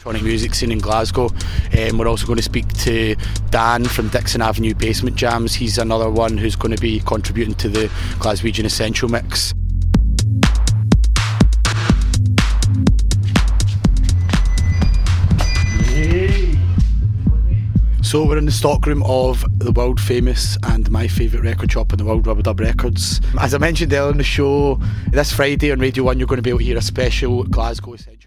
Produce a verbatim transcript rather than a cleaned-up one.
electronic music scene in Glasgow. Um, we're also going to speak to Dan from Dixon Avenue Basement Jams. He's another one who's going to be contributing to the Glaswegian Essential Mix. So we're in the stockroom of the world famous and my favourite record shop in the world, Rubadub Records. As I mentioned earlier in the show, this Friday on Radio one you're going to be able to hear a special Glasgow Essential